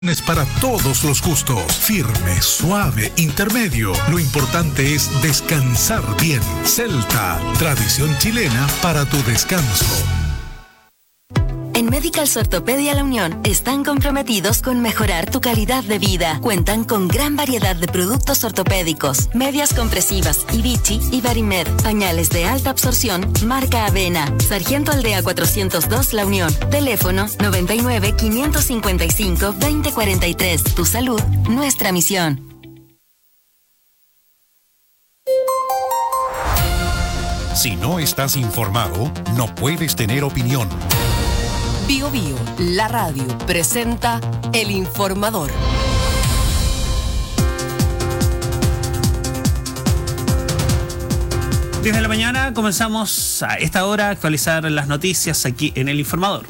Es para todos los gustos, firme, suave, intermedio. Lo importante es descansar bien. Celta, tradición chilena para tu descanso. En Medicals Ortopedia La Unión están comprometidos con mejorar tu calidad de vida. Cuentan con gran variedad de productos ortopédicos, medias compresivas, Vichy y Barimed, pañales de alta absorción, marca Avena. Sargento Aldea 402 La Unión. Teléfono 99 555 2043. Tu salud, nuestra misión. Si no estás informado, no puedes tener opinión. Bio Bio, la radio, presenta El Informador. Desde la mañana comenzamos a esta hora a actualizar las noticias aquí en El Informador.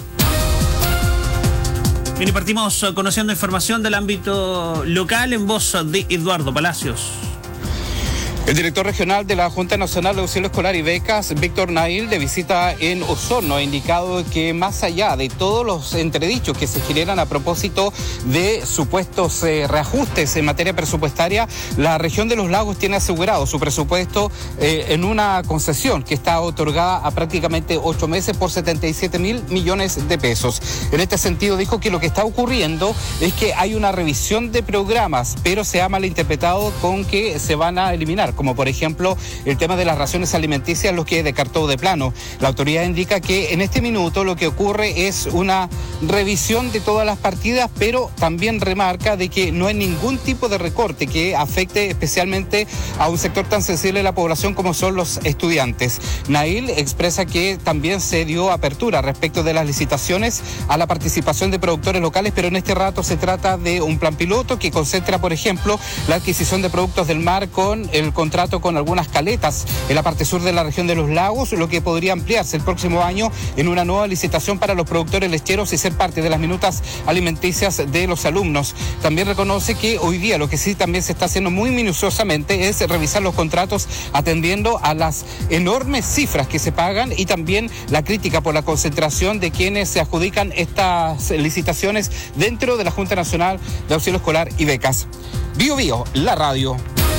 Bien, y partimos conociendo información del ámbito local en voz de Eduardo Palacios. El director regional de la Junta Nacional de Auxilio Escolar y Becas, Víctor Nail, de visita en Osorno, ha indicado que más allá de todos los entredichos que se generan a propósito de supuestos reajustes en materia presupuestaria, la región de los lagos tiene asegurado su presupuesto en una concesión que está otorgada a prácticamente 8 meses por 77.000 millones de pesos. En este sentido, dijo que lo que está ocurriendo es que hay una revisión de programas, pero se ha malinterpretado con que se van a eliminar, como por ejemplo el tema de las raciones alimenticias, lo que descartó de plano. La autoridad indica que en este minuto lo que ocurre es una revisión de todas las partidas, pero también remarca de que no hay ningún tipo de recorte que afecte especialmente a un sector tan sensible de la población como son los estudiantes. Nail expresa que también se dio apertura respecto de las licitaciones a la participación de productores locales, pero en este rato se trata de un plan piloto que concentra, por ejemplo, la adquisición de productos del mar con el contrato con algunas caletas en la parte sur de la región de los lagos, lo que podría ampliarse el próximo año en una nueva licitación para los productores lecheros y ser parte de las minutas alimenticias de los alumnos. También reconoce que hoy día lo que sí también se está haciendo muy minuciosamente es revisar los contratos atendiendo a las enormes cifras que se pagan y también la crítica por la concentración de quienes se adjudican estas licitaciones dentro de la Junta Nacional de Auxilio Escolar y Becas. Bio Bio, la radio.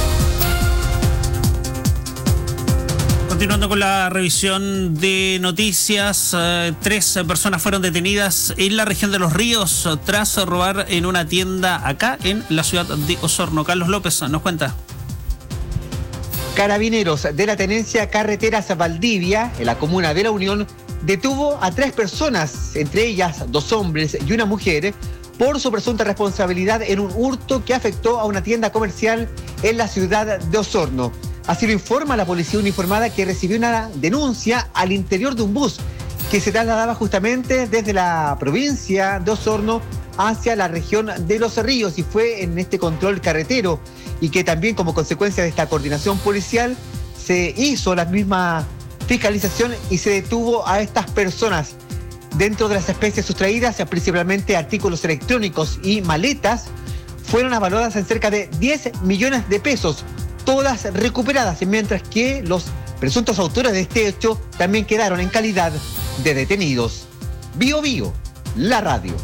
Continuando con la revisión de noticias, 3 personas fueron detenidas en la región de Los Ríos tras robar en una tienda acá en la ciudad de Osorno. Carlos López nos cuenta. Carabineros de la Tenencia Carreteras Valdivia, en la comuna de La Unión, detuvo a 3 personas, entre ellas 2 hombres y una mujer, por su presunta responsabilidad en un hurto que afectó a una tienda comercial en la ciudad de Osorno. Así lo informa la policía uniformada, que recibió una denuncia al interior de un bus que se trasladaba justamente desde la provincia de Osorno hacia la región de Los Ríos, y fue en este control carretero y que también como consecuencia de esta coordinación policial se hizo la misma fiscalización y se detuvo a estas personas. Dentro de las especies sustraídas, principalmente artículos electrónicos y maletas, fueron avaladas en cerca de 10 millones de pesos, todas recuperadas, mientras que los presuntos autores de este hecho también quedaron en calidad de detenidos. Bio Bio, la radio.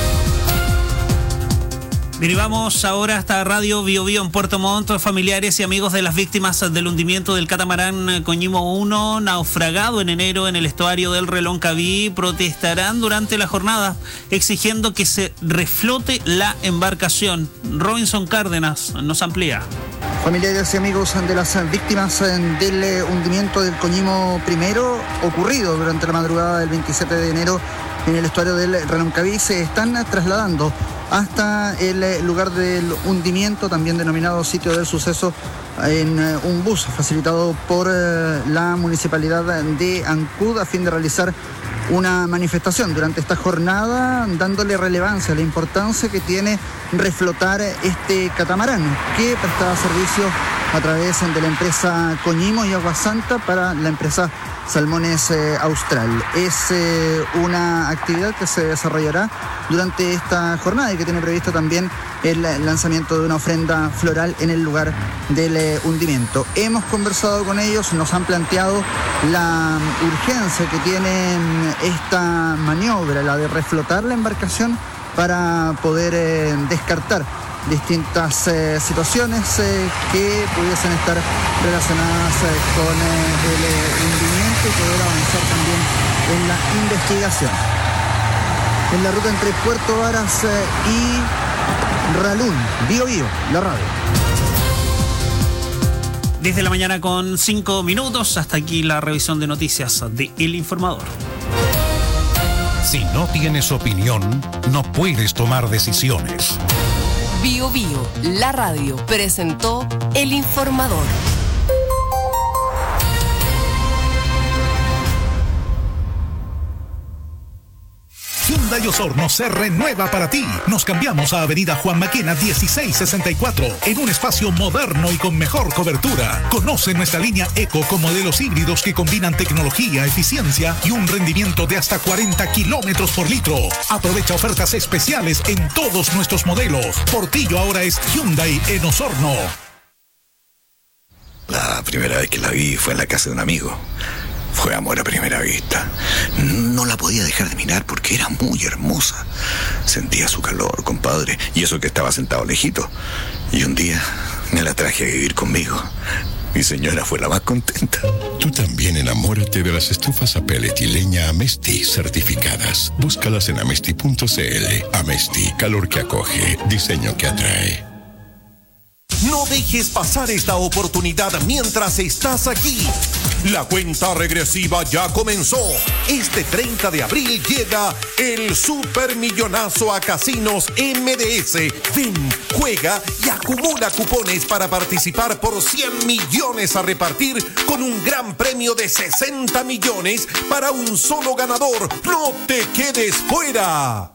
Bien, y vamos ahora hasta Radio Bio Bio en Puerto Montt. Familiares y amigos de las víctimas del hundimiento del catamarán Coñimo 1, naufragado en enero en el estuario del Reloncaví, protestarán durante la jornada exigiendo que se reflote la embarcación. Robinson Cárdenas nos amplía. Familiares y amigos de las víctimas del hundimiento del Coñimo I, ocurrido durante la madrugada del 27 de enero en el estuario del Reloncaví, se están trasladando hasta el lugar del hundimiento, también denominado sitio del suceso, en un bus facilitado por la municipalidad de Ancud, a fin de realizar una manifestación durante esta jornada, dándole relevancia a la importancia que tiene reflotar este catamarán, que prestaba servicio a través de la empresa Coñimo y Agua Santa para la empresa Salmones Austral. Es una actividad que se desarrollará durante esta jornada y que tiene previsto también el lanzamiento de una ofrenda floral en el lugar del hundimiento. Hemos conversado con ellos, nos han planteado la urgencia que tiene esta maniobra, la de reflotar la embarcación, para poder descartar distintas situaciones que pudiesen estar relacionadas con el hundimiento y poder avanzar también en la investigación. En la ruta entre Puerto Varas y Ralún, Bío Bío, la radio. 10 de la mañana con 5 minutos. Hasta aquí la revisión de noticias de El Informador. Si no tienes opinión, no puedes tomar decisiones. Bío Bío, la radio, presentó El Informador. Hyundai Osorno se renueva para ti. Nos cambiamos a Avenida Juan Maquena 1664 en un espacio moderno y con mejor cobertura. Conoce nuestra línea Eco con modelos híbridos que combinan tecnología, eficiencia y un rendimiento de hasta 40 kilómetros por litro. Aprovecha ofertas especiales en todos nuestros modelos. Portillo ahora es Hyundai en Osorno. La primera vez que la vi fue en la casa de un amigo. Fue amor a primera vista. No la podía dejar de mirar porque era muy hermosa. Sentía su calor, compadre, y eso que estaba sentado lejito. Y un día me la traje a vivir conmigo. Mi señora fue la más contenta. Tú también enamórate de las estufas a pellet y leña Amesti certificadas. Búscalas en amesti.cl. Amesti, calor que acoge, diseño que atrae. No dejes pasar esta oportunidad mientras estás aquí. La cuenta regresiva ya comenzó. Este 30 de abril llega el supermillonazo a Casinos MDS. Ven, juega y acumula cupones para participar por 100 millones a repartir con un gran premio de 60 millones para un solo ganador. ¡No te quedes fuera!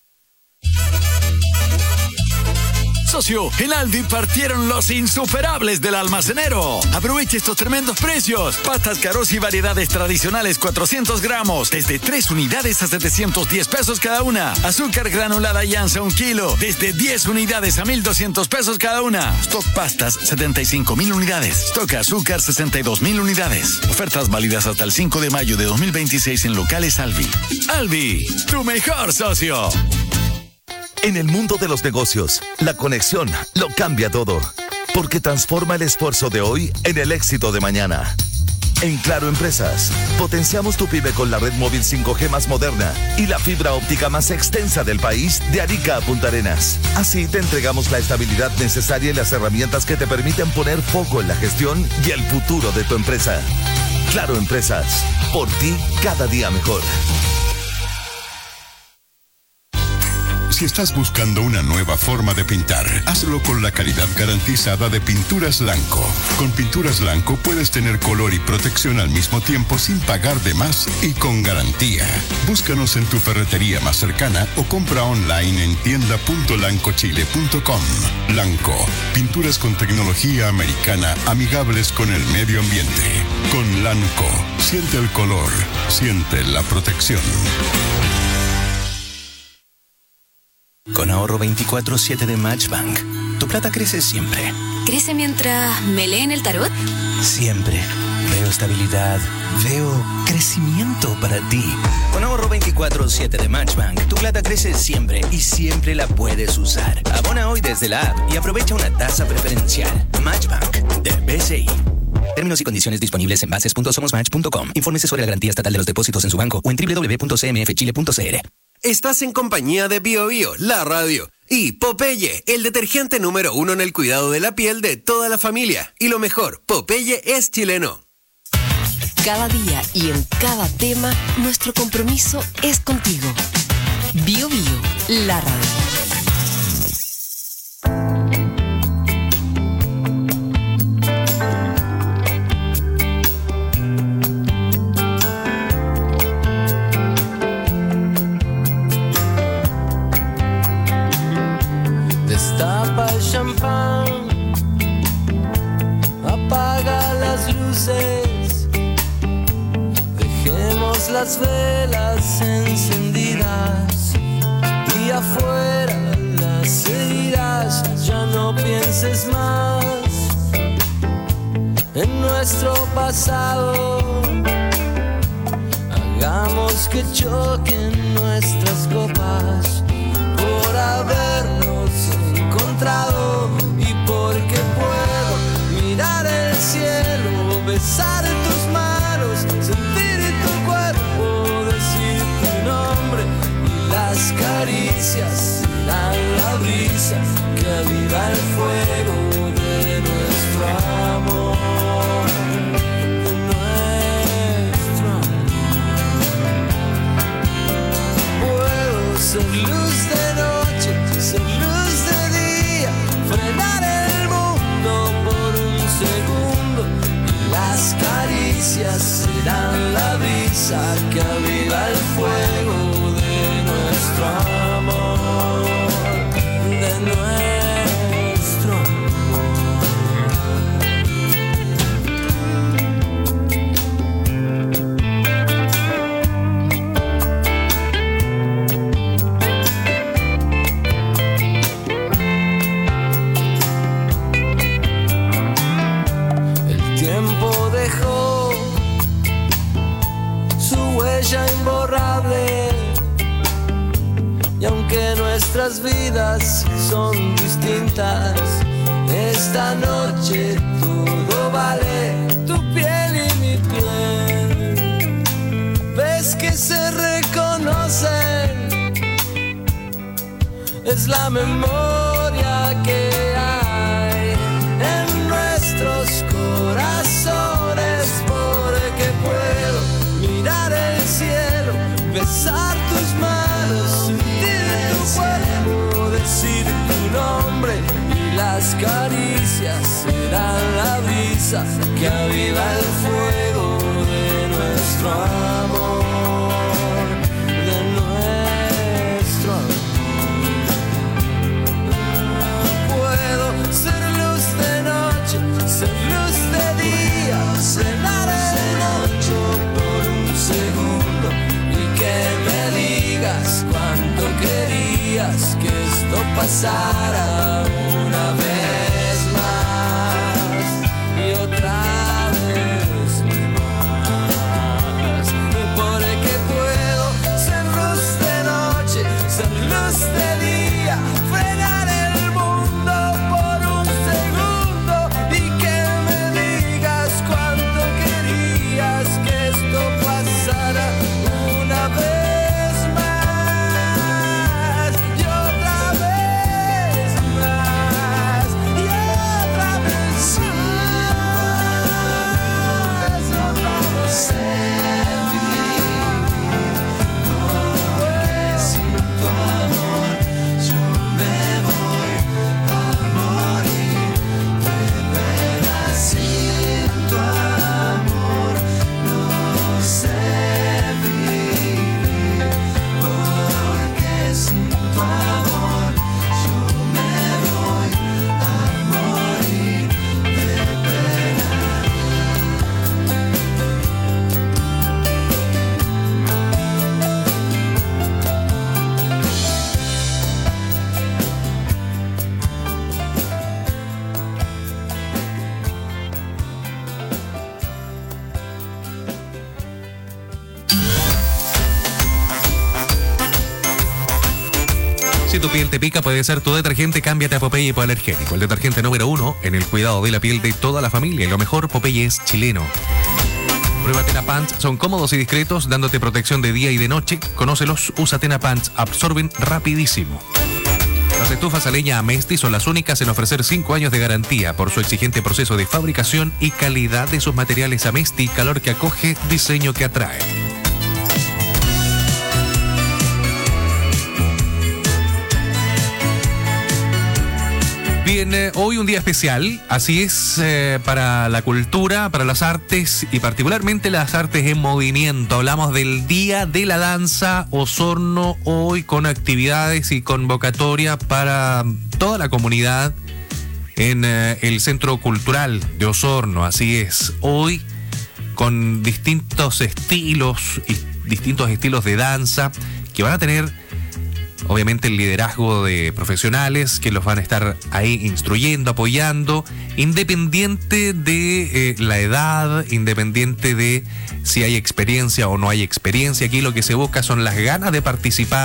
Socio, en Aldi partieron los insuperables del almacenero. Aprovecha estos tremendos precios. Pastas Caros y variedades tradicionales 400 gramos, desde 3 unidades a 710 pesos cada una. Azúcar granulada Yanza 1 kilo, desde 10 unidades a 1,200 pesos cada una. Stock pastas 75,000 unidades. Stock azúcar 62,000 unidades. Ofertas válidas hasta el 5 de mayo de 2026 en locales Aldi. Aldi, tu mejor socio. En el mundo de los negocios, la conexión lo cambia todo, porque transforma el esfuerzo de hoy en el éxito de mañana. En Claro Empresas, potenciamos tu pyme con la red móvil 5G más moderna y la fibra óptica más extensa del país de Arica a Punta Arenas. Así te entregamos la estabilidad necesaria y las herramientas que te permiten poner foco en la gestión y el futuro de tu empresa. Claro Empresas, por ti cada día mejor. Si estás buscando una nueva forma de pintar, hazlo con la calidad garantizada de Pinturas Lanco. Con Pinturas Lanco puedes tener color y protección al mismo tiempo sin pagar de más y con garantía. Búscanos en tu ferretería más cercana o compra online en tienda.lancochile.com. Lanco, pinturas con tecnología americana amigables con el medio ambiente. Con Lanco, siente el color, siente la protección. Con ahorro 24/7 de Matchbank, tu plata crece siempre. ¿Crece mientras me leen el tarot? Siempre. Veo estabilidad, veo crecimiento para ti. Con ahorro 24/7 de Matchbank, tu plata crece siempre y siempre la puedes usar. Abona hoy desde la app y aprovecha una tasa preferencial. Matchbank, de BCI. Términos y condiciones disponibles en bases.somosmatch.com. Infórmese sobre la garantía estatal de los depósitos en su banco o en www.cmfchile.cl. Estás en compañía de Bío Bío, la radio, y Popeye, el detergente número 1 en el cuidado de la piel de toda la familia. Y lo mejor, Popeye es chileno. Cada día y en cada tema, nuestro compromiso es contigo. Bío Bío, la radio. Destapa el champán, apaga las luces, dejemos las velas encendidas y afuera las heridas. Ya no pienses más en nuestro pasado, hagamos que choquen nuestras copas. por habernos encontrado y porque puedo mirar el cielo, besar tus manos, sentir tu cuerpo, decir tu nombre y las caricias serán la brisa que aviva el fuego de nuestro amor. Ser luz de noche, ser luz de día, frenar el mundo por un segundo y las caricias serán la brisa que aviva el fuego de nuestro amor, de nuestro amor. Imborrable, y aunque nuestras vidas son distintas, esta noche todo vale, tu piel y mi piel. Ves que se reconocen, es la memoria que hay en nuestros corazones, porque puedo mirar el cielo, besar tus manos, sentir tu cuerpo, decir tu nombre y las caricias serán la brisa que aviva el fuego de nuestro amor, de nuestro amor. Puedo ser luz de noche, ser luz de día, cenar el noche por un segundo y que me digas cuánto querías que esto pasara una vez más y otra vez más, porque puedo ser luz de noche, ser luz de día, frenar el mundo por un segundo y que me digas cuánto querías que esto pasara una vez más y otra vez más y otra vez más, no sé vivir, porque sin tu amor yo me voy a morir de pena. Sin tu amor no sé vivir, porque sin tu amor yo me voy a morir de pena. Si tu piel te pica, puede ser tu detergente. Cámbiate a Popeye Hipoalergénico, el detergente número 1 en el cuidado de la piel de toda la familia. Y lo mejor, Popeye es chileno. Prueba Tena Pants, son cómodos y discretos, dándote protección de día y de noche. Conócelos, usa Tena Pants, absorben rapidísimo. Las estufas a leña Amesti son las únicas en ofrecer 5 años de garantía por su exigente proceso de fabricación y calidad de sus materiales Amesti, calor que acoge, diseño que atrae. Bien, hoy un día especial, así es, para la cultura, para las artes y particularmente las artes en movimiento. Hablamos del Día de la Danza Osorno, hoy con actividades y convocatoria para toda la comunidad en el Centro Cultural de Osorno, así es, hoy con distintos estilos de danza que van a tener obviamente el liderazgo de profesionales que los van a estar ahí instruyendo, apoyando, independiente de la edad, independiente de si hay experiencia o no hay experiencia. Aquí lo que se busca son las ganas de participar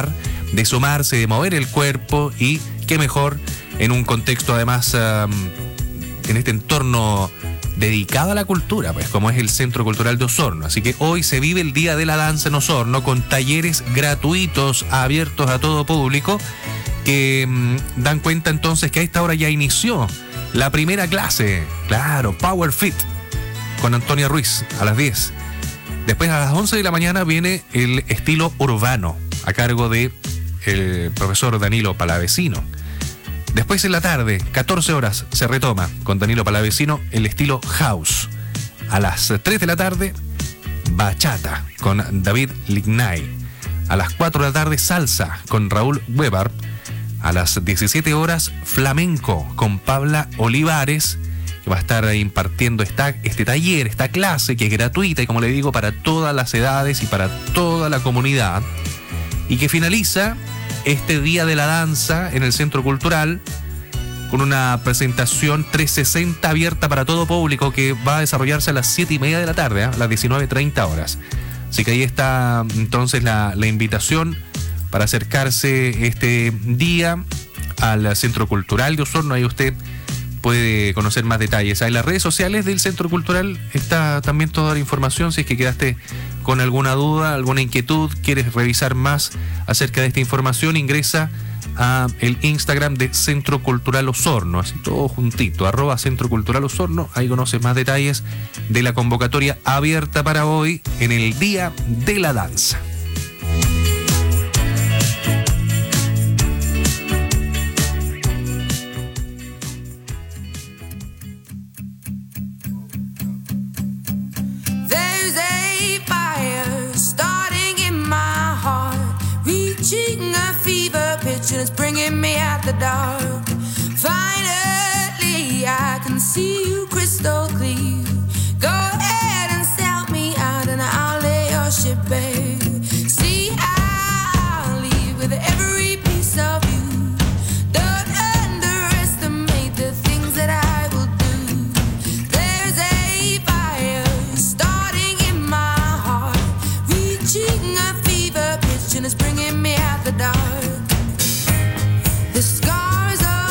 de sumarse, de mover el cuerpo, y qué mejor en un contexto además en este entorno dedicado a la cultura, pues como es el Centro Cultural de Osorno. Así que hoy se vive el Día de la Danza en Osorno con talleres gratuitos abiertos a todo público que dan cuenta entonces que a esta hora ya inició la primera clase, claro, Power Fit, con Antonia Ruiz a las 10. Después a las 11 de la mañana viene el estilo urbano a cargo de el profesor Danilo Palavecino. Después en la tarde, 14 horas, se retoma con Danilo Palavecino el estilo house. A las 3 de la tarde, bachata con David Lignay. A las 4 de la tarde, salsa con Raúl Weber. A las 17 horas, flamenco con Paula Olivares, que va a estar impartiendo este taller, esta clase que es gratuita y, como le digo, para todas las edades y para toda la comunidad, y que finaliza este Día de la Danza en el Centro Cultural con una presentación 360 abierta para todo público que va a desarrollarse a las 7:30 de la tarde, a las 19:30 horas. Así que ahí está entonces la invitación para acercarse este día al Centro Cultural de Osorno. Ahí usted puede conocer más detalles. En las redes sociales del Centro Cultural está también toda la información. Si es que quedaste con alguna duda, alguna inquietud, quieres revisar más acerca de esta información, ingresa a el Instagram de Centro Cultural Osorno, así todo juntito, @Centro Cultural Osorno. Ahí conoces más detalles de la convocatoria abierta para hoy en el Día de la Danza. It's bringing me out the dark. Finally, I can see you crystal clear. Go ahead and sell me out, and I'll lay your ship bare. See, I'll leave with every piece of you. Don't underestimate the things that I will do. There's a fire starting in my heart, reaching a fever pitch, and it's bringing me out the dark. The scars of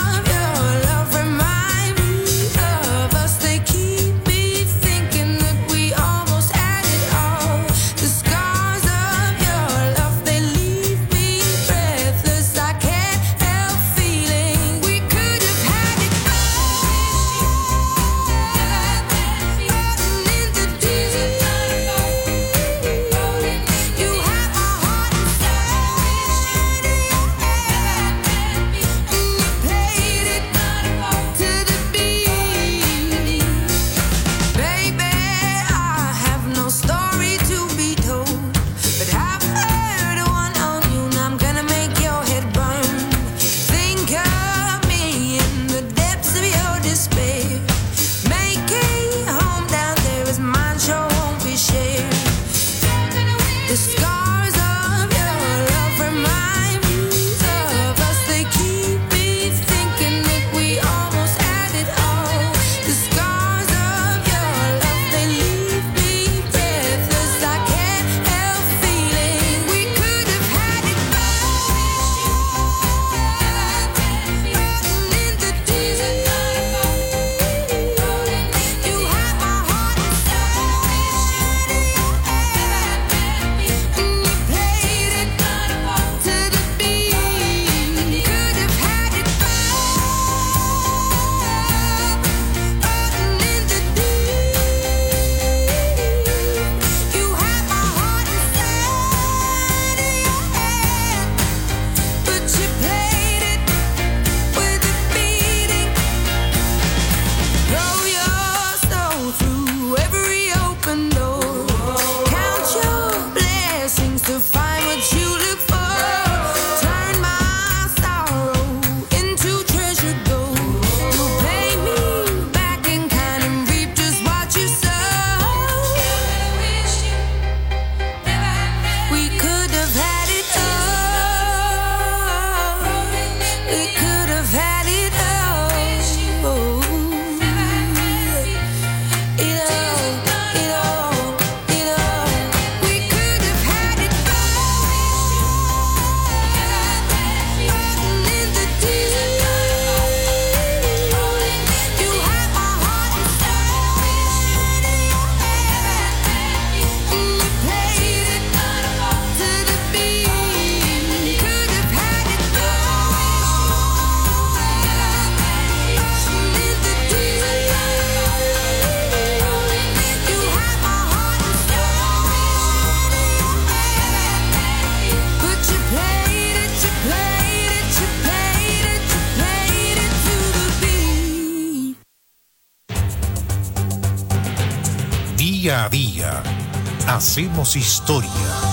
Día a día hacemos historia.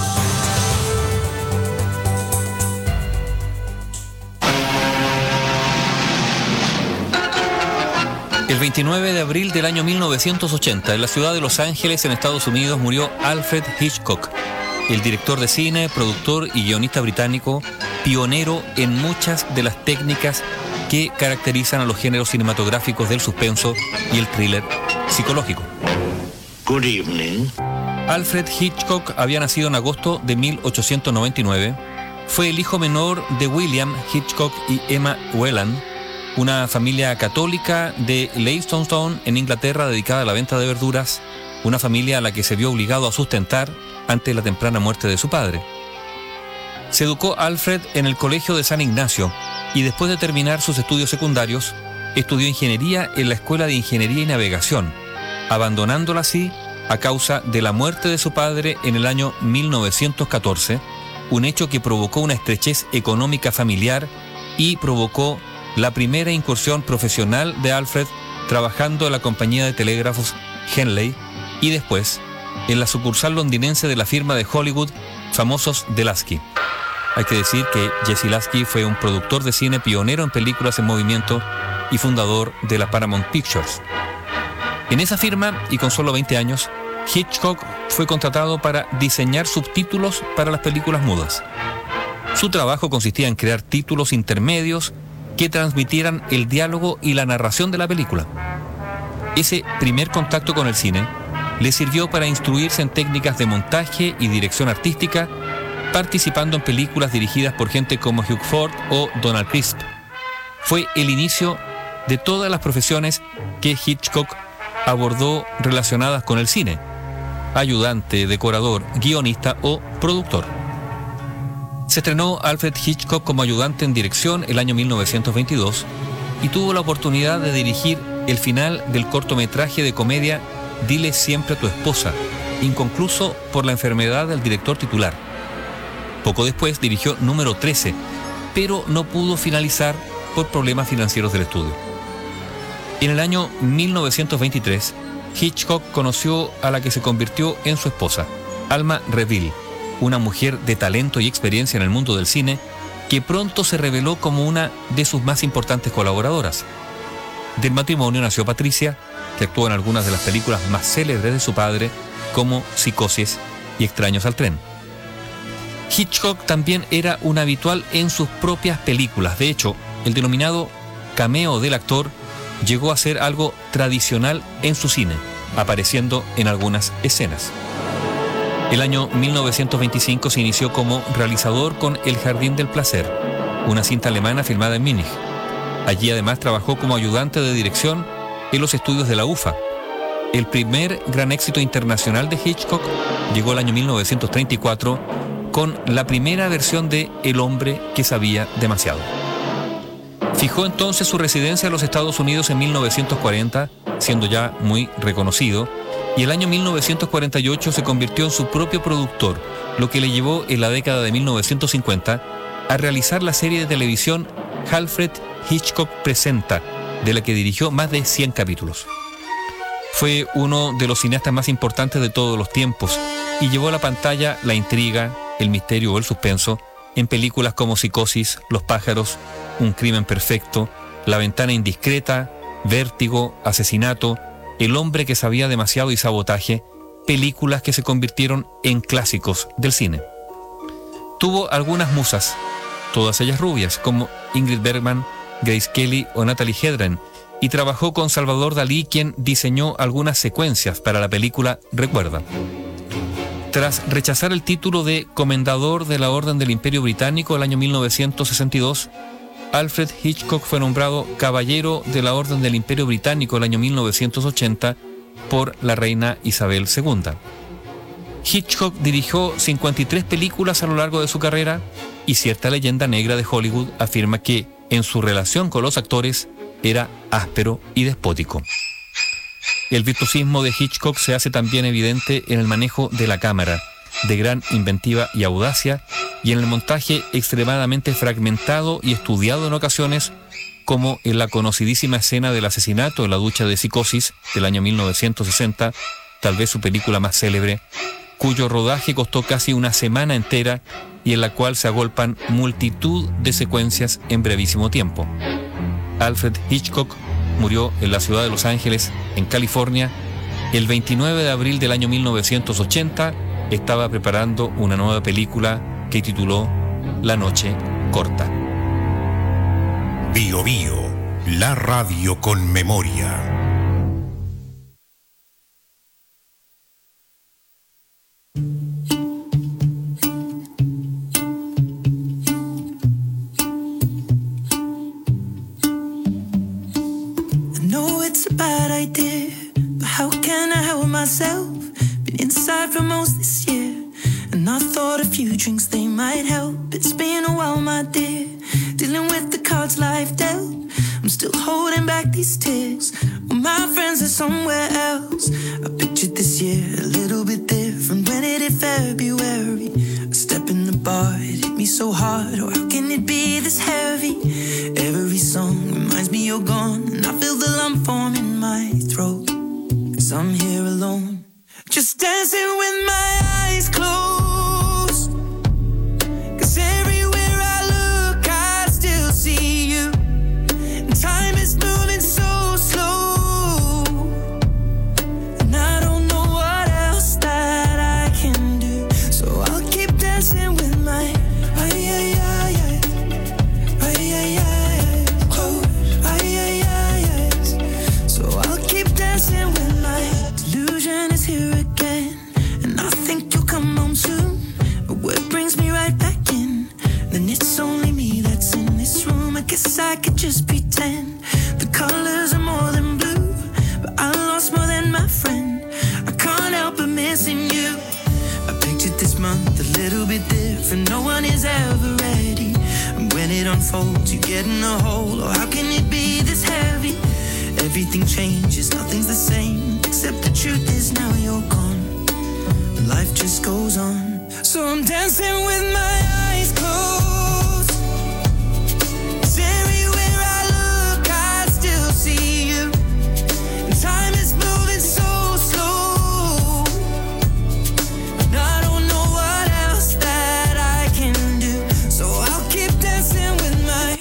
El 29 de abril del año 1980, en la ciudad de Los Ángeles, en Estados Unidos, murió Alfred Hitchcock, el director de cine, productor y guionista británico, pionero en muchas de las técnicas que caracterizan a los géneros cinematográficos del suspenso y el thriller psicológico. Good evening. Alfred Hitchcock había nacido en agosto de 1899. Fue el hijo menor de William Hitchcock y Emma Whelan, una familia católica de Leytonstone, en Inglaterra, dedicada a la venta de verduras, una familia a la que se vio obligado a sustentar ante la temprana muerte de su padre. Se educó Alfred en el Colegio de San Ignacio y después de terminar sus estudios secundarios, estudió ingeniería en la Escuela de Ingeniería y Navegación, abandonándola así a causa de la muerte de su padre en el año 1914, un hecho que provocó una estrechez económica familiar y provocó la primera incursión profesional de Alfred trabajando en la compañía de telégrafos Henley y después en la sucursal londinense de la firma de Hollywood famosos de Lasky. Hay que decir que Jesse Lasky fue un productor de cine pionero en películas en movimiento y fundador de la Paramount Pictures. En esa firma, y con solo 20 años, Hitchcock fue contratado para diseñar subtítulos para las películas mudas. Su trabajo consistía en crear títulos intermedios que transmitieran el diálogo y la narración de la película. Ese primer contacto con el cine le sirvió para instruirse en técnicas de montaje y dirección artística, participando en películas dirigidas por gente como Hugh Ford o Donald Crisp. Fue el inicio de todas las profesiones que Hitchcock abordó relacionadas con el cine: ayudante, decorador, guionista o productor. Se estrenó Alfred Hitchcock como ayudante en dirección el año 1922 y tuvo la oportunidad de dirigir el final del cortometraje de comedia Dile siempre a tu esposa, inconcluso por la enfermedad del director titular. Poco después dirigió número 13, pero no pudo finalizar por problemas financieros del estudio. En el año 1923, Hitchcock conoció a la que se convirtió en su esposa, Alma Reville, una mujer de talento y experiencia en el mundo del cine que pronto se reveló como una de sus más importantes colaboradoras. Del matrimonio nació Patricia, que actuó en algunas de las películas más célebres de su padre, como Psicosis y Extraños al tren. Hitchcock también era un habitual en sus propias películas. De hecho, el denominado cameo del actor llegó a ser algo tradicional en su cine, apareciendo en algunas escenas. El año 1925 se inició como realizador con El Jardín del Placer, una cinta alemana filmada en Múnich. Allí además trabajó como ayudante de dirección en los estudios de la UFA. El primer gran éxito internacional de Hitchcock llegó el año 1934 con la primera versión de El hombre que sabía demasiado. Fijó entonces su residencia en los Estados Unidos en 1940, siendo ya muy reconocido, y el año 1948 se convirtió en su propio productor, lo que le llevó en la década de 1950 a realizar la serie de televisión Alfred Hitchcock Presenta, de la que dirigió más de 100 capítulos. Fue uno de los cineastas más importantes de todos los tiempos y llevó a la pantalla la intriga, el misterio o el suspenso en películas como Psicosis, Los pájaros, Un crimen perfecto, La ventana indiscreta, Vértigo, Asesinato, El hombre que sabía demasiado y Sabotaje, películas que se convirtieron en clásicos del cine. Tuvo algunas musas, todas ellas rubias, como Ingrid Bergman, Grace Kelly o Natalie Hedren, y trabajó con Salvador Dalí, quien diseñó algunas secuencias para la película Recuerda. Tras rechazar el título de Comendador de la Orden del Imperio Británico el año 1962, Alfred Hitchcock fue nombrado Caballero de la Orden del Imperio Británico el año 1980 por la reina Isabel II. Hitchcock dirigió 53 películas a lo largo de su carrera y cierta leyenda negra de Hollywood afirma que en su relación con los actores era áspero y despótico. El virtuosismo de Hitchcock se hace también evidente en el manejo de la cámara, de gran inventiva y audacia, y en el montaje extremadamente fragmentado y estudiado en ocasiones, como en la conocidísima escena del asesinato en la ducha de Psicosis del año 1960, tal vez su película más célebre, cuyo rodaje costó casi una semana entera y en la cual se agolpan multitud de secuencias en brevísimo tiempo. Alfred Hitchcock murió en la ciudad de Los Ángeles, en California, el 29 de abril del año 1980. Estaba preparando una nueva película que tituló La Noche Corta. Bio Bio, la radio con memoria. It's a bad idea, but how can I help myself? Been inside for most this year, and I thought a few drinks they might help. It's been a while, my dear, dealing with the cards life dealt. I'm still holding back these tears, well, my friends are somewhere else. I pictured this year a little bit different when it hit February. A step in the bar, it hit me so hard. Oh, how can it be this heavy? Every song reminds me you're gone, and I feel the lump form in my throat. 'Cause I'm here alone, just dancing with my eyes closed. 'Cause everywhere I look, I still see you. And time is moving so slow, and I don't know what else that I can do. So I'll keep dancing with my here again, and I think you'll come home soon. But what brings me right back in? Then it's only me that's in this room. I guess I could just pretend the colors are more than blue, but I lost more than my friend. I can't help but missing you. I pictured this month a little bit different. No one is ever ready, and when it unfolds, you get in a hole. Oh, how can it be this heavy? Everything changes, nothing's the same, except the truth is now you're gone. Life just goes on. So I'm dancing with my eyes closed. 'Cause everywhere I look, I still see you. And time is moving so slow, and I don't know what else that I can do. So I'll keep dancing with my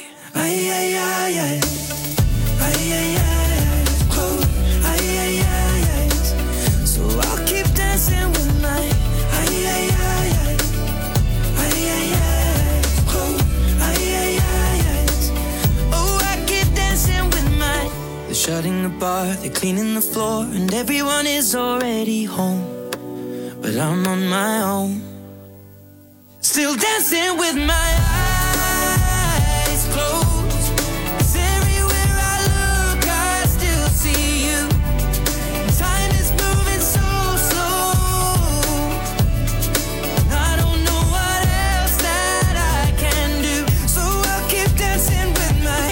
shutting the bar, they're cleaning the floor, and everyone is already home. But I'm on my own, still dancing with my eyes closed. 'Cause everywhere I look, I still see you. Time is moving so slow, and I don't know what else that I can do. So I'll keep dancing with my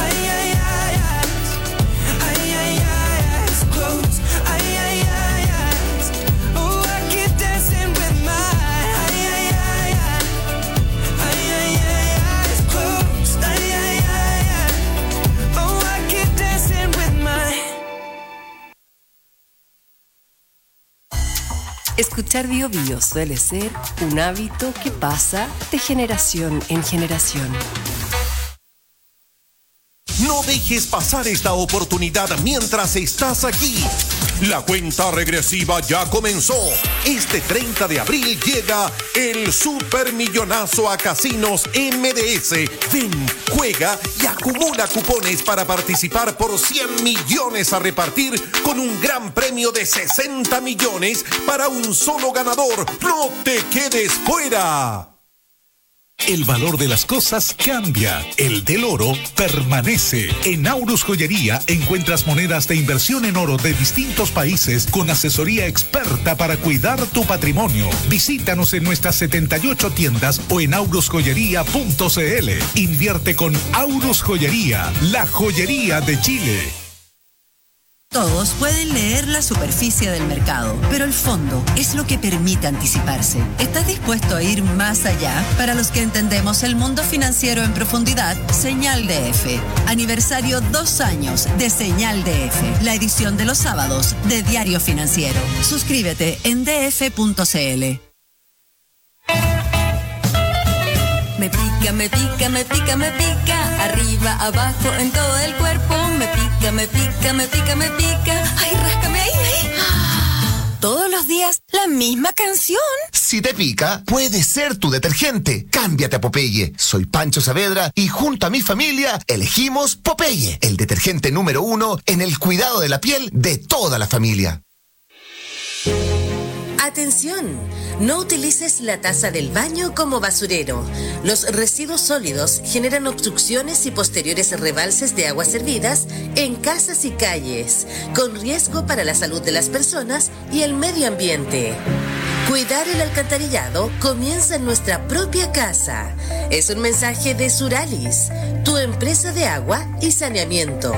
Escuchar Bio Bio suele ser un hábito que pasa de generación en generación. No dejes pasar esta oportunidad mientras estás aquí. La cuenta regresiva ya comenzó. Este 30 de abril llega el supermillonazo a Casinos MDS. Ven, juega y acumula cupones para participar por 100 millones a repartir con un gran premio de 60 millones para un solo ganador. ¡No te quedes fuera! El valor de las cosas cambia, el del oro permanece. En Aurus Joyería encuentras monedas de inversión en oro de distintos países con asesoría experta para cuidar tu patrimonio. Visítanos en nuestras 78 tiendas o en aurusjoyería.cl. Invierte con Aurus Joyería, la joyería de Chile. Todos pueden leer la superficie del mercado, pero el fondo es lo que permite anticiparse. ¿Estás dispuesto a ir más allá? Para los que entendemos el mundo financiero en profundidad, Señal DF. Aniversario 2 años de Señal DF, la edición de los sábados de Diario Financiero. Suscríbete en df.cl. Me pica, me pica, me pica, me pica, arriba, abajo, en todo el cuerpo. Me pica, me pica, me pica, me pica. Ay, ráscame ahí, ahí. Todos los días, la misma canción. Si te pica, puede ser tu detergente. Cámbiate a Popeye. Soy Pancho Saavedra y junto a mi familia elegimos Popeye, el detergente número 1 en el cuidado de la piel de toda la familia. Atención, no utilices la taza del baño como basurero. Los residuos sólidos generan obstrucciones y posteriores rebalses de aguas servidas en casas y calles, con riesgo para la salud de las personas y el medio ambiente. Cuidar el alcantarillado comienza en nuestra propia casa. Es un mensaje de Suralis, tu empresa de agua y saneamiento.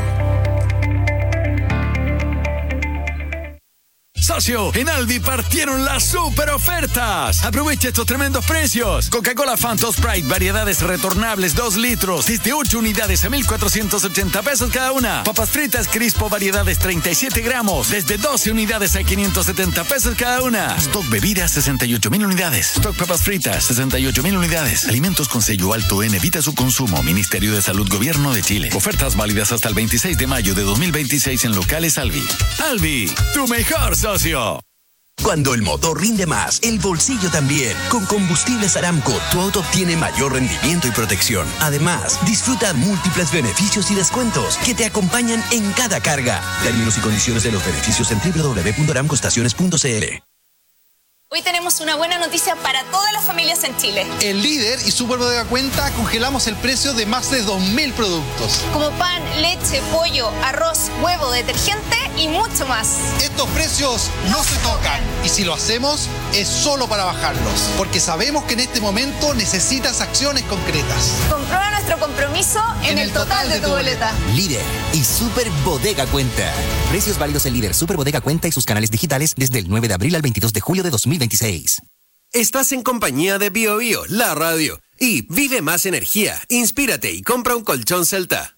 Socio, en Aldi partieron las super ofertas. Aprovecha estos tremendos precios. Coca-Cola Phantom Sprite, variedades retornables, 2 litros, desde 8 unidades a 1,480 pesos cada una. Papas fritas Crispo, variedades 37 gramos, desde 12 unidades a 570 pesos cada una. Stock bebidas, 68,000 unidades. Stock papas fritas, 68,000 unidades. Alimentos con sello alto en evita su consumo. Ministerio de Salud, Gobierno de Chile. Ofertas válidas hasta el 26 de mayo de 2026 en locales Alvi. Alvi, tu mejor socio. Cuando el motor rinde más, el bolsillo también. Con Combustibles Aramco, tu auto obtiene mayor rendimiento y protección. Además, disfruta múltiples beneficios y descuentos que te acompañan en cada carga. Términos y condiciones de los beneficios en www.aramcoestaciones.cl. Hoy tenemos una buena noticia para todas las familias en Chile. En Líder y Super Bodega Cuenta congelamos el precio de más de 2.000 productos. Como pan, leche, pollo, arroz, huevo, detergente y mucho más. Estos precios no se tocan. Y si lo hacemos, es solo para bajarlos. Porque sabemos que en este momento necesitas acciones concretas. Comprueba nuestro compromiso en el total de tu boleta. Líder y Super Bodega Cuenta. Precios válidos en Líder, Super Bodega Cuenta y sus canales digitales desde el 9 de abril al 22 de julio de 2026. Estás en compañía de BioBio, la radio. Y vive más energía, inspírate y compra un colchón Celta.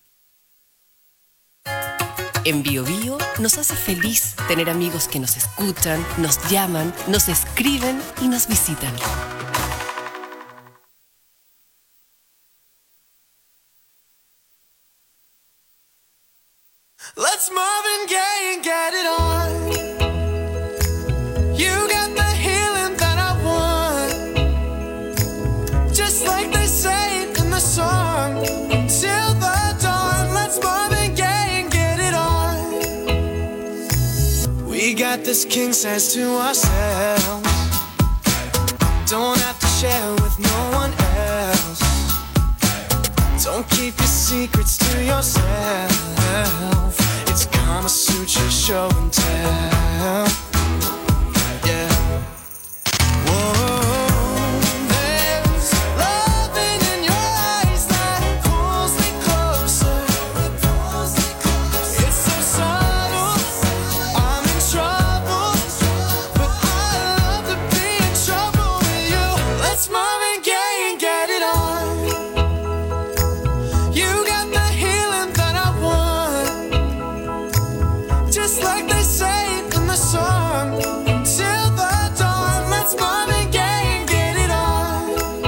En BioBio nos hace feliz tener amigos que nos escuchan, nos llaman, nos escriben y nos visitan. Let's Marvin Gaye and get it on. You got the healing that I want. Just like they say in the song. Till the dawn, let's Marvin Gaye and get it on. We got this king size to ourselves. Don't have to share with no one else. Don't keep your secrets to yourself. It's Kama Sutra show and tell. Yeah. Whoa, there's loving in your eyes that pulls me closer. It's so subtle, I'm in trouble, but I love to be in trouble with you. Let's Marvin Gaye and get it on. You got the healing that I want. Just like they say in the song. Till the dawn, let's Marvin Gaye and get it on.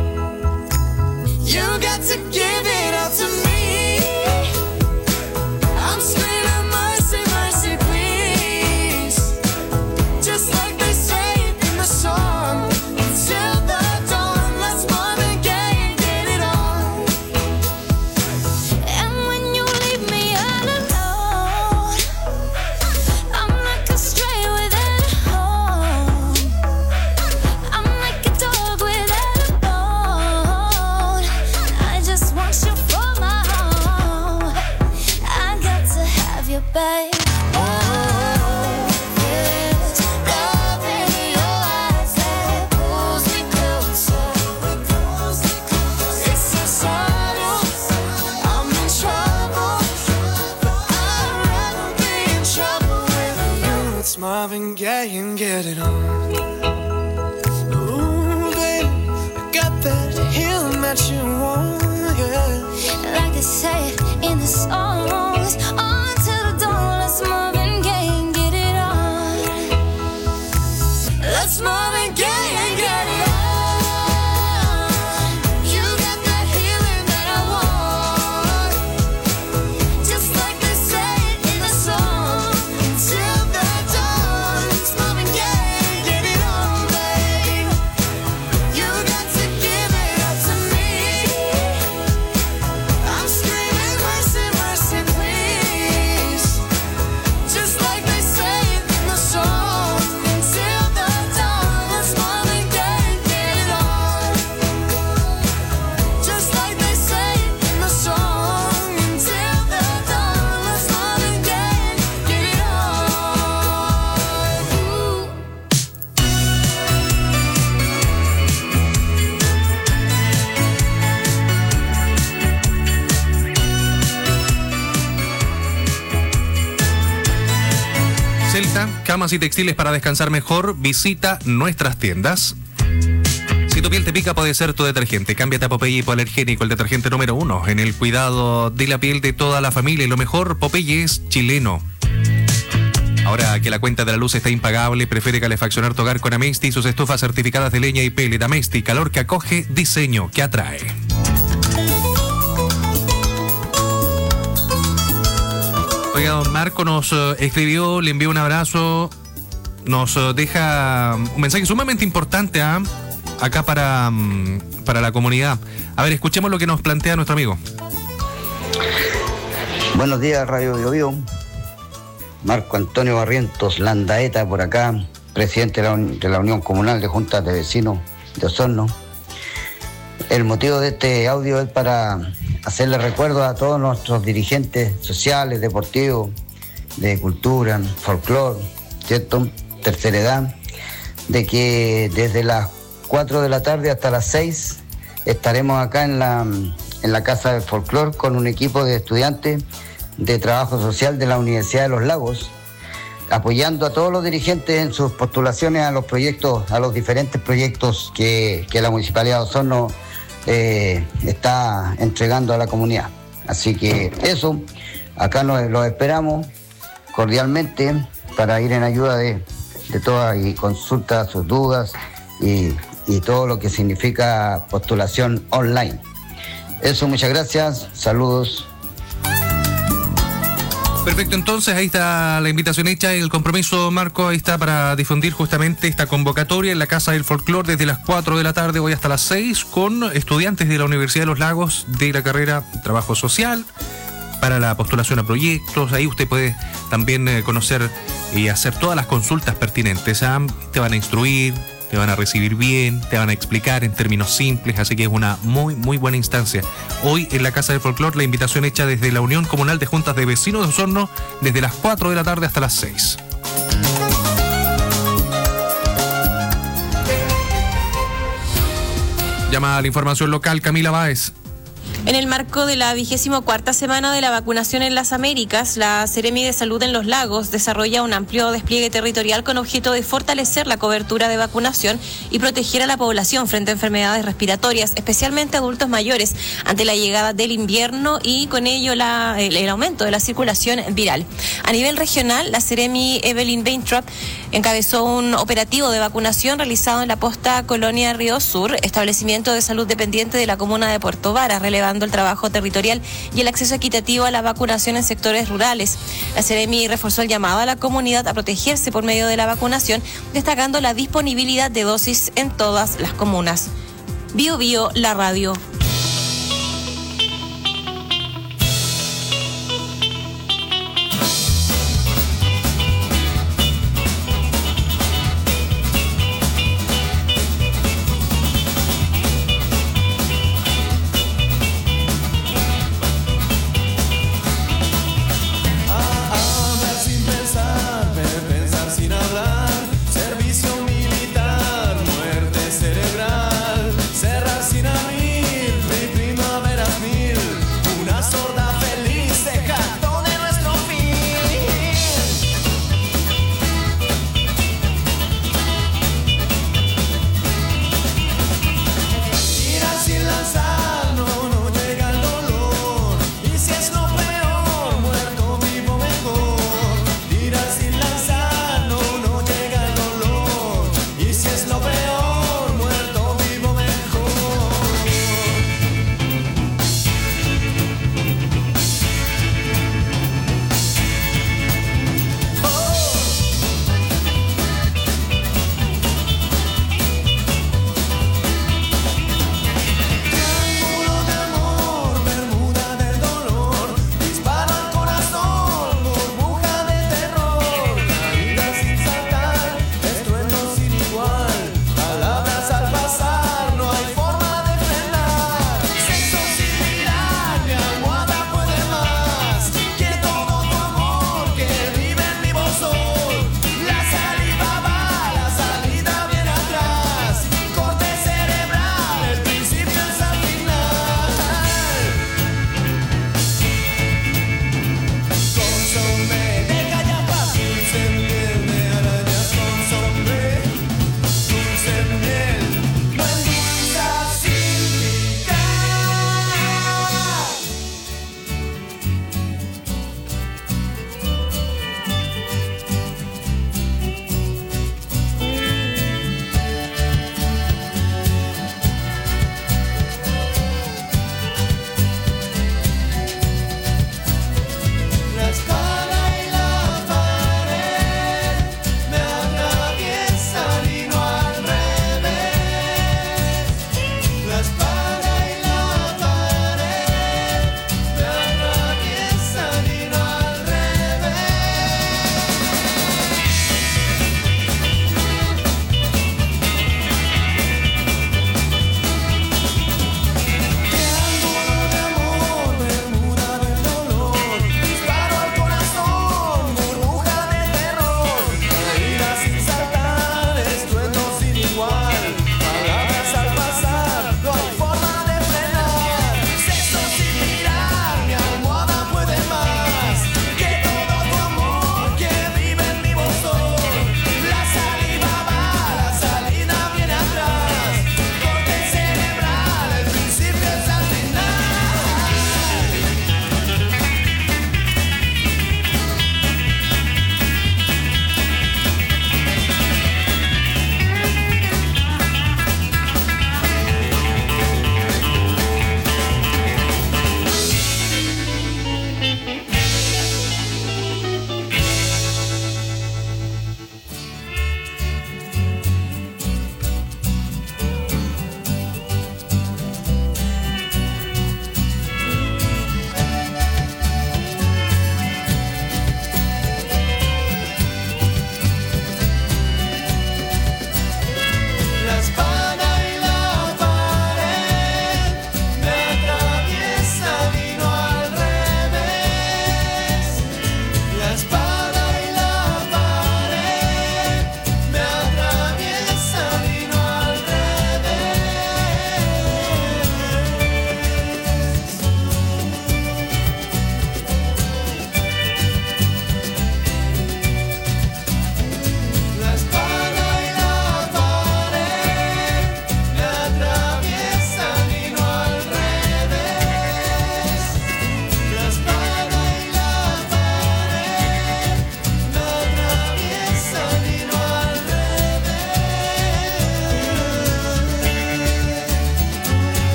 You got to give it up to me. I'm screaming mercy, mercy, please. Just like they say in the song. Till the dawn, let's Marvin Gaye and get it on. And when you leave me all alone, I'm like a stray without a home. I'm like a dog without a bone. I just want you for my home. I got to have you, babe. Oh, yes. Love in your eyes that pulls me closer. It's so subtle, I'm in trouble, but I'd rather be in trouble Let's Marvin Gaye and get it on. Ooh, babe, I got that healing that you want, yeah. Like they say in the songs, on to the dawn. Let's Marvin Gaye and get it on. Let's Marvin Gaye and get it on. You got that healing that I want. Just like they say in the song, till the dawn. Let's Marvin Gaye, get it on, babe. You got to give it up to me. I'm screaming mercy, mercy, please. Just like they say in the song, till the dawn. Let's Marvin Gaye, get it on. Just like they say in the song, till the dawn. Let's Marvin Gaye, get it on. Ooh. Celta, camas y textiles para descansar mejor. Visita nuestras tiendas. Si tu piel te pica, puede ser tu detergente. Cámbiate a Popeye Hipoalergénico, el detergente número 1 en el cuidado de la piel de toda la familia. Y lo mejor, Popeye es chileno. Ahora que la cuenta de la luz está impagable, prefiere calefaccionar tu hogar con Amesti y sus estufas certificadas de leña y pellet. Amesti, calor que acoge, diseño que atrae. Oiga, don Marco nos escribió, le envió un abrazo, nos deja un mensaje sumamente importante acá para la comunidad. A ver, escuchemos lo que nos plantea nuestro amigo. Buenos días, Radio Bio Bio. Marco Antonio Barrientos Landaeta por acá, presidente de la Unión Comunal de Juntas de Vecinos de Osorno. El motivo de este audio es para hacerle recuerdo a todos nuestros dirigentes sociales, deportivos, de cultura, folclore, ¿cierto? Tercera edad, de que desde las 4 de la tarde hasta las 6 estaremos acá en la Casa del Folclore con un equipo de estudiantes de trabajo social de la Universidad de los Lagos, apoyando a todos los dirigentes en sus postulaciones a los proyectos, a los diferentes proyectos que la Municipalidad de Osorno está entregando a la comunidad. Así que eso, acá los esperamos cordialmente para ir en ayuda de todas y consulta sus dudas y todo lo que significa postulación online. Eso, muchas gracias, saludos. Perfecto, entonces ahí está la invitación hecha y el compromiso, Marco, ahí está para difundir justamente esta convocatoria en la Casa del Folclore desde las 4 de la tarde hoy hasta las 6 con estudiantes de la Universidad de los Lagos de la carrera Trabajo Social para la postulación a proyectos. Ahí usted puede también conocer y hacer todas las consultas pertinentes. Te van a instruir, te van a recibir bien, te van a explicar en términos simples, así que es una muy, muy buena instancia. Hoy en la Casa del Folclore, la invitación hecha desde la Unión Comunal de Juntas de Vecinos de Osorno, desde las 4 de la tarde hasta las 6. Llama a la información local, Camila Báez. En el marco de la 24ª semana de la vacunación en las Américas, la Seremi de Salud en los Lagos desarrolla un amplio despliegue territorial con objeto de fortalecer la cobertura de vacunación y proteger a la población frente a enfermedades respiratorias, especialmente adultos mayores, ante la llegada del invierno y con ello el aumento de la circulación viral. A nivel regional, la Seremi Evelyn Weintraub encabezó un operativo de vacunación realizado en la posta Colonia Río Sur, establecimiento de salud dependiente de la comuna de Puerto Varas, relevando el trabajo territorial y el acceso equitativo a la vacunación en sectores rurales. La Seremi reforzó el llamado a la comunidad a protegerse por medio de la vacunación, destacando la disponibilidad de dosis en todas las comunas. Bio Bio, la radio. Servicio militar, muerte cerebral, cerrar sin abrir.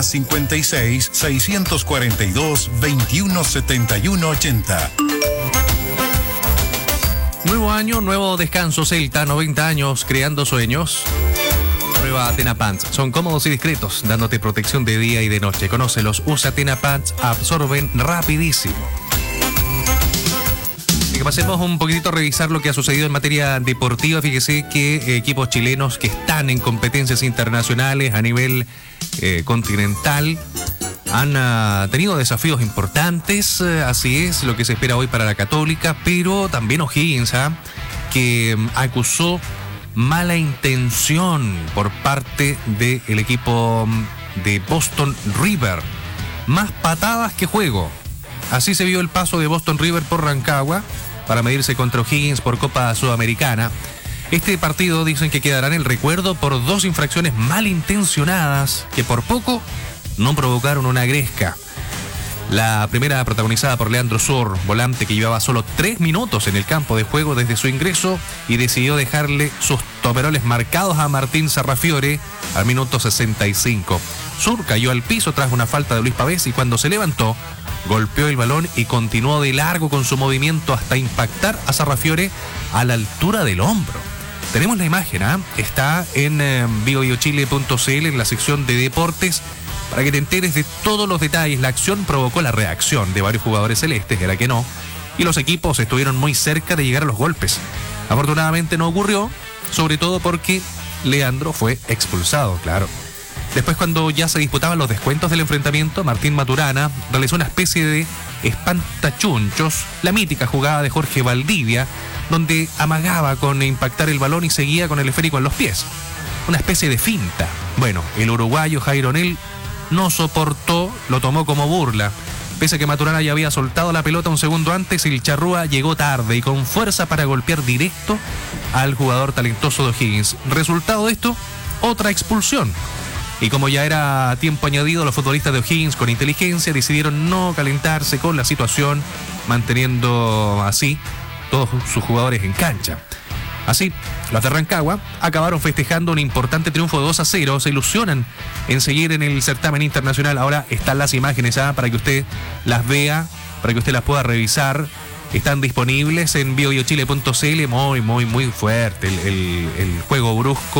más 56 642 21 71 80. Nuevo año, nuevo descanso Celta, 90 años creando sueños. Prueba Atena Pants. Son cómodos y discretos, dándote protección de día y de noche. Conócelos, usa Atena Pants, absorben rapidísimo. Y que pasemos un poquitito a revisar lo que ha sucedido en materia deportiva. Fíjese que equipos chilenos que están en competencias internacionales a nivel continental han tenido desafíos importantes, así es lo que se espera hoy para la Católica, pero también O'Higgins, que acusó mala intención por parte del equipo de Boston River. Más patadas que juego. Así se vio el paso de Boston River por Rancagua para medirse contra O'Higgins por Copa Sudamericana. Este partido dicen que quedará en el recuerdo por 2 infracciones malintencionadas que por poco no provocaron una gresca. La primera protagonizada por Leandro Sor, volante que llevaba solo 3 minutos en el campo de juego desde su ingreso y decidió dejarle sus toperoles marcados a Martín Sarrafiore al minuto 65. Sur cayó al piso tras una falta de Luis Pavés y cuando se levantó, golpeó el balón y continuó de largo con su movimiento hasta impactar a Sarrafiore a la altura del hombro. Tenemos la imagen, está en biobiochile.cl en la sección de deportes para que te enteres de todos los detalles. La acción provocó la reacción de varios jugadores celestes, era que no, y los equipos estuvieron muy cerca de llegar a los golpes. Afortunadamente no ocurrió, sobre todo porque Leandro fue expulsado, claro. Después, cuando ya se disputaban los descuentos del enfrentamiento, Martín Maturana realizó una especie de espantachunchos, la mítica jugada de Jorge Valdivia, donde amagaba con impactar el balón y seguía con el esférico en los pies. Una especie de finta. Bueno, el uruguayo Jairo Nel no soportó, lo tomó como burla. Pese a que Maturana ya había soltado la pelota un segundo antes, el charrúa llegó tarde y con fuerza para golpear directo al jugador talentoso de O'Higgins. Resultado de esto, otra expulsión. Y como ya era tiempo añadido, los futbolistas de O'Higgins con inteligencia decidieron no calentarse con la situación, manteniendo así todos sus jugadores en cancha. Así, los de Rancagua acabaron festejando un importante triunfo de 2-0, se ilusionan en seguir en el certamen internacional. Ahora están las imágenes para que usted las vea, para que usted las pueda revisar. Están disponibles en biobiochile.cl. Muy fuerte el juego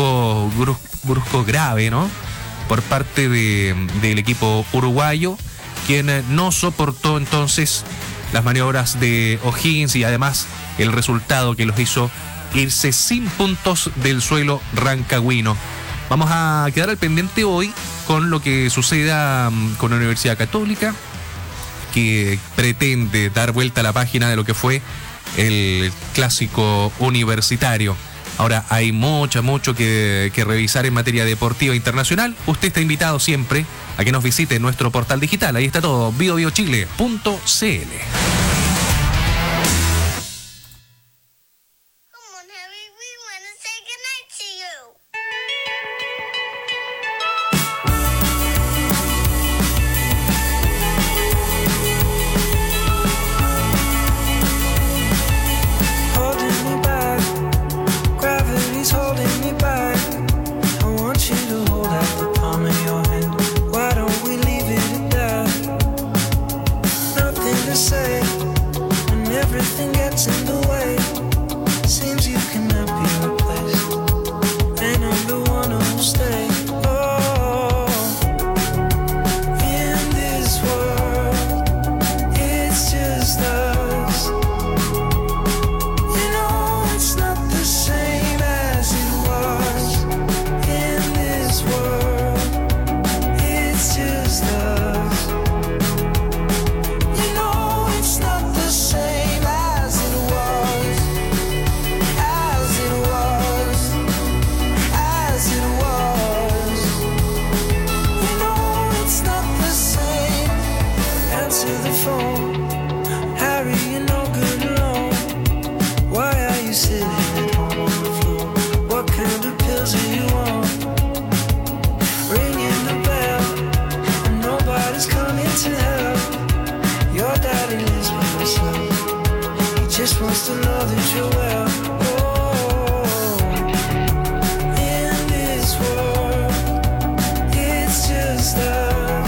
brusco grave, ¿no? Por parte del equipo uruguayo, quien no soportó entonces las maniobras de O'Higgins y además el resultado que los hizo irse sin puntos del suelo rancagüino. Vamos a quedar al pendiente hoy con lo que suceda con la Universidad Católica, que pretende dar vuelta a la página de lo que fue el clásico universitario. Ahora hay mucho que revisar en materia deportiva internacional. Usted está invitado siempre a que nos visite en nuestro portal digital. Ahí está todo, biobiochile.cl. In this world, it's just us.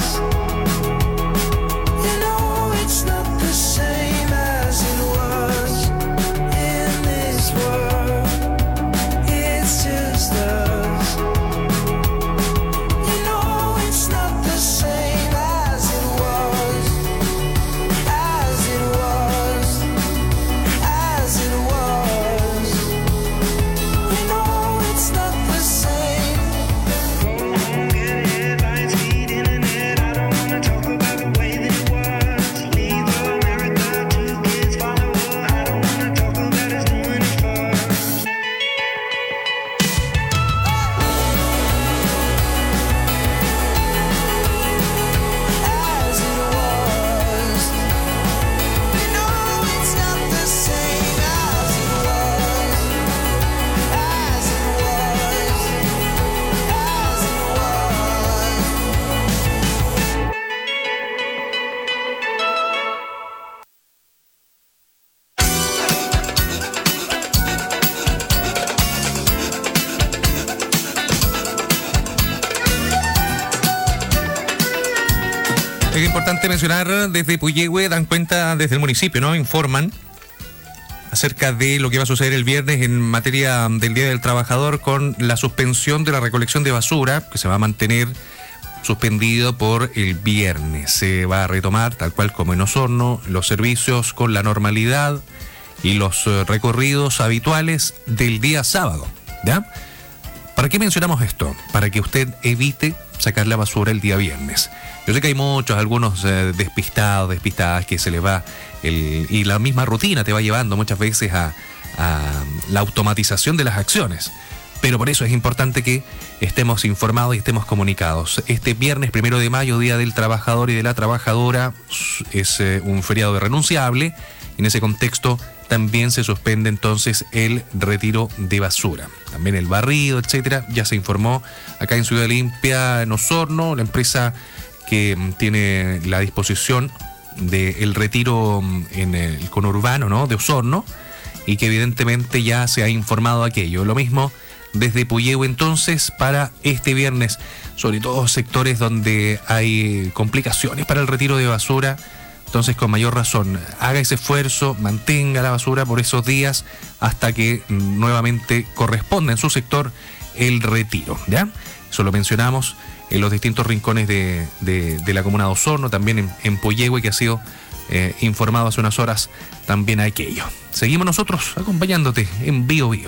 Es importante mencionar, desde Puyehue dan cuenta, desde el municipio, ¿no? Informan acerca de lo que va a suceder el viernes en materia del Día del Trabajador con la suspensión de la recolección de basura, que se va a mantener suspendido por el viernes. Se va a retomar, tal cual como en Osorno, los servicios con la normalidad y los recorridos habituales del día sábado, ¿ya? ¿Para qué mencionamos esto? Para que usted evite sacar la basura el día viernes. Yo sé que hay algunos despistados, despistadas, que se les va y la misma rutina te va llevando muchas veces a la automatización de las acciones. Pero por eso es importante que estemos informados y estemos comunicados. Este viernes 1 de mayo, Día del Trabajador y de la Trabajadora, es un feriado irrenunciable. En ese contexto también se suspende entonces el retiro de basura. También el barrido, etcétera. Ya se informó acá en Ciudad Limpia, en Osorno, la empresa que tiene la disposición del retiro en el conurbano, ¿no?, de Osorno, y que evidentemente ya se ha informado aquello. Lo mismo desde Puyehue entonces para este viernes, sobre todo sectores donde hay complicaciones para el retiro de basura. Entonces, con mayor razón, haga ese esfuerzo, mantenga la basura por esos días hasta que nuevamente corresponda en su sector el retiro, ¿ya? Eso lo mencionamos en los distintos rincones de la comuna de Osorno, también en Puyehue, que ha sido informado hace unas horas también aquello. Seguimos nosotros acompañándote en Bio Bio.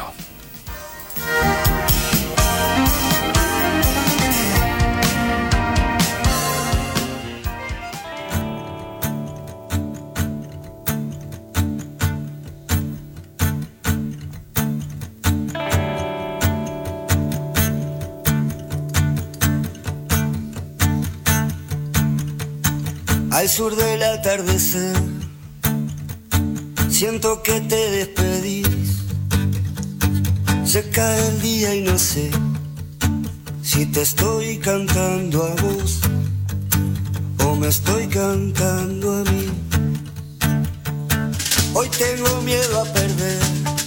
Al sur del atardecer, siento que te despedís. Se cae el día y no sé si te estoy cantando a vos o me estoy cantando a mí. Hoy tengo miedo a perder,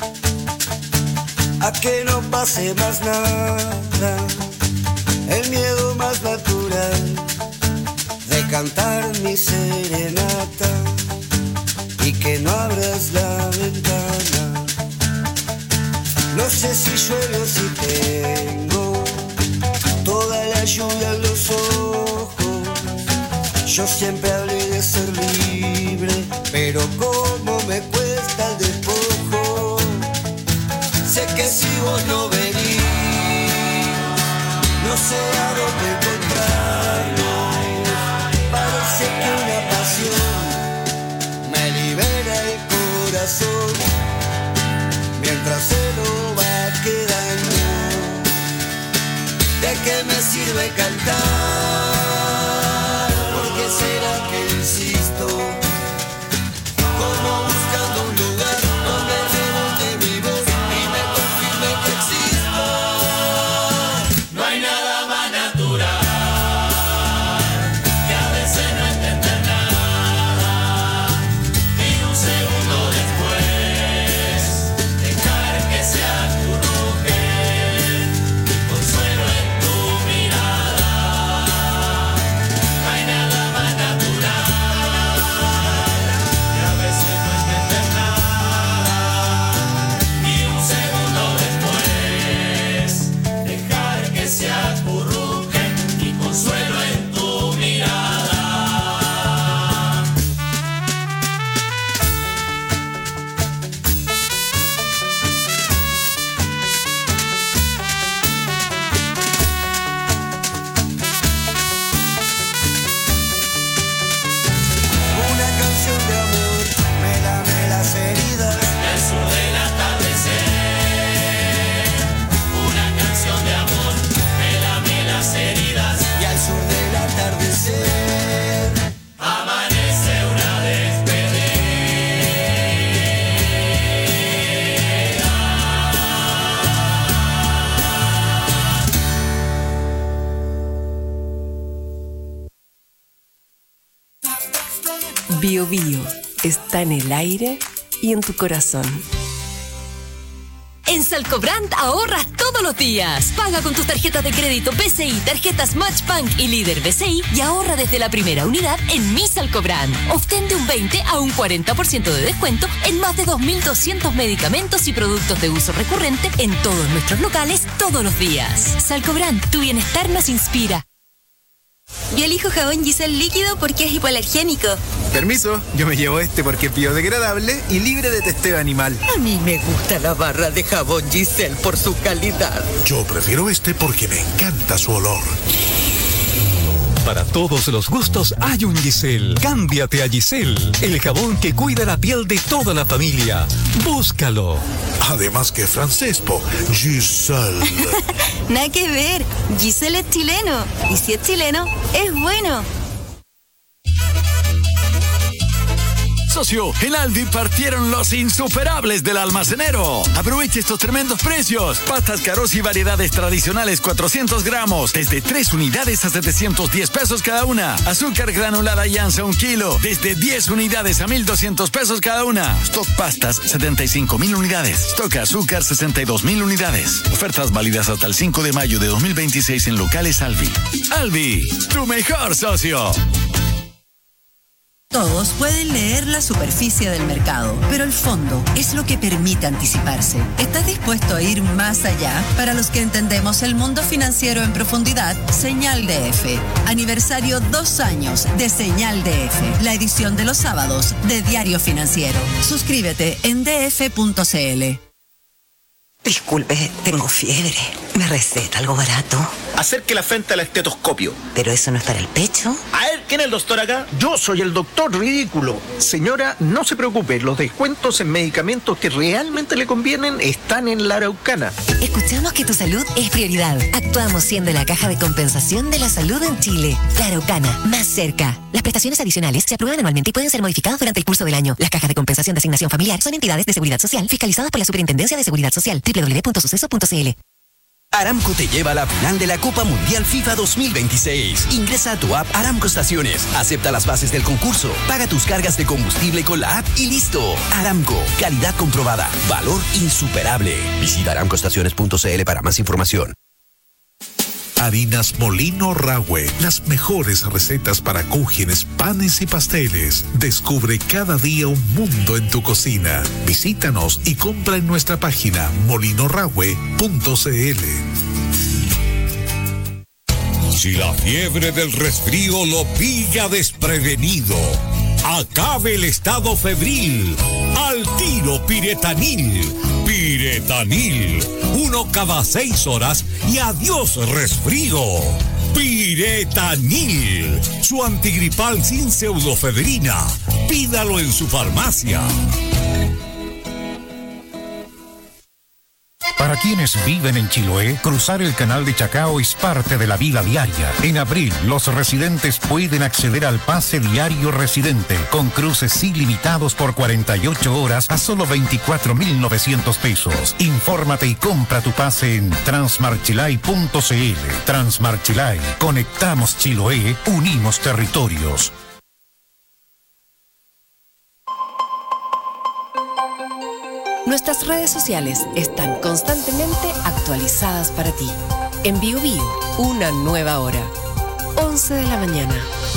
a que no pase más nada, el miedo más natural de cantar mi serenata y que no abras la ventana. No sé si llueve o si tengo toda la lluvia en los ojos. Yo siempre hablé de ser libre, pero cómo me cuesta el despojo. Sé que si vos no venís, no sé a dónde encontrarnos. Parece que una pasión me libera el corazón, mientras se lo va quedando. ¿De qué me sirve cantar? ¿Por qué será que insisto? Como buscando un lugar donde rebote mi voz y me confirme que existo. No hay nada más natural que a veces no entender nada y un segundo después dejar que se acurruque consuelo en tu mirada. No hay nada más natural que a veces no entender nada y un segundo después dejar que se acurruque y consuelo en tu mirada. Una canción de amor me lame las heridas al sur del atardecer. Una canción de amor me lame las heridas y al sur del atardecer amanece una despedida. Bio Bio está en el aire y en tu corazón. En Salcobrand ahorras todos los días. Paga con tus tarjetas de crédito BCI, tarjetas Matchbank y Líder BCI y ahorra desde la primera unidad en Mi Salcobrand. Obtén de un 20 a un 40% de descuento en más de 2.200 medicamentos y productos de uso recurrente en todos nuestros locales todos los días. Salcobrand, tu bienestar nos inspira. Yo elijo jabón Giselle líquido porque es hipoalergénico. Permiso, yo me llevo este porque es biodegradable y libre de testeo animal. A mí me gusta la barra de jabón Giselle por su calidad. Yo prefiero este porque me encanta su olor. Para todos los gustos hay un Giselle. Cámbiate a Giselle, el jabón que cuida la piel de toda la familia. Búscalo. Además que francés, Giselle. Nada que ver, Giselle es chileno. Y si es chileno, es bueno. Socio, en Aldi partieron los insuperables del almacenero. Aproveche estos tremendos precios. Pastas Carosi y variedades tradicionales 400 gramos, desde 3 unidades a 710 pesos cada una. Azúcar granulada Yanza 1 kilo, desde 10 unidades a 1.200 pesos cada una. Stock pastas 75.000 unidades. Stock azúcar 62.000 unidades. Ofertas válidas hasta el 5 de mayo de 2026 en locales Albi. Albi, tu mejor socio. Todos pueden leer la superficie del mercado, pero el fondo es lo que permite anticiparse. ¿Estás dispuesto a ir más allá? Para los que entendemos el mundo financiero en profundidad, Señal DF. Aniversario 2 años de Señal DF, la edición de los sábados de Diario Financiero. Suscríbete en df.cl. Disculpe, tengo fiebre. ¿Me receta algo barato? Acerque la frente al estetoscopio. ¿Pero eso no es para el pecho? A ver, ¿quién es el doctor acá? Yo soy el doctor ridículo. Señora, no se preocupe, los descuentos en medicamentos que realmente le convienen están en la Araucana. Escuchamos que tu salud es prioridad. Actuamos siendo la caja de compensación de la salud en Chile. La Araucana, más cerca. Las prestaciones adicionales se aprueban anualmente y pueden ser modificadas durante el curso del año. Las cajas de compensación de asignación familiar son entidades de seguridad social fiscalizadas por la Superintendencia de Seguridad Social. www.suceso.cl. Aramco te lleva a la final de la Copa Mundial FIFA 2026. Ingresa a tu app Aramco Estaciones, acepta las bases del concurso, paga tus cargas de combustible con la app y listo. Aramco, calidad comprobada, valor insuperable. Visita aramcoestaciones.cl para más información. Harinas Molino Rahue, las mejores recetas para cúgenes, panes y pasteles. Descubre cada día un mundo en tu cocina. Visítanos y compra en nuestra página molinorahue.cl. Si la fiebre del resfrío lo pilla desprevenido, acabe el estado febril. Al tiro Piretanil. Piretanil. 1 cada 6 horas y adiós resfrío. Piretanil. Su antigripal sin pseudofedrina. Pídalo en su farmacia. Para quienes viven en Chiloé, cruzar el canal de Chacao es parte de la vida diaria. En abril, los residentes pueden acceder al pase diario residente, con cruces ilimitados por 48 horas a solo 24.900 pesos. Infórmate y compra tu pase en transmarchilay.cl. Transmarchilay, conectamos Chiloé, unimos territorios. Nuestras redes sociales están constantemente actualizadas para ti. En BioBio, una nueva hora. 11 de la mañana.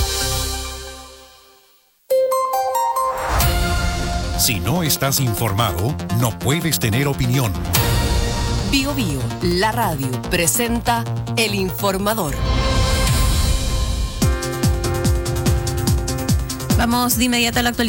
Si no estás informado, no puedes tener opinión. BioBio, la radio, presenta El Informador. Vamos de inmediato a la actualidad.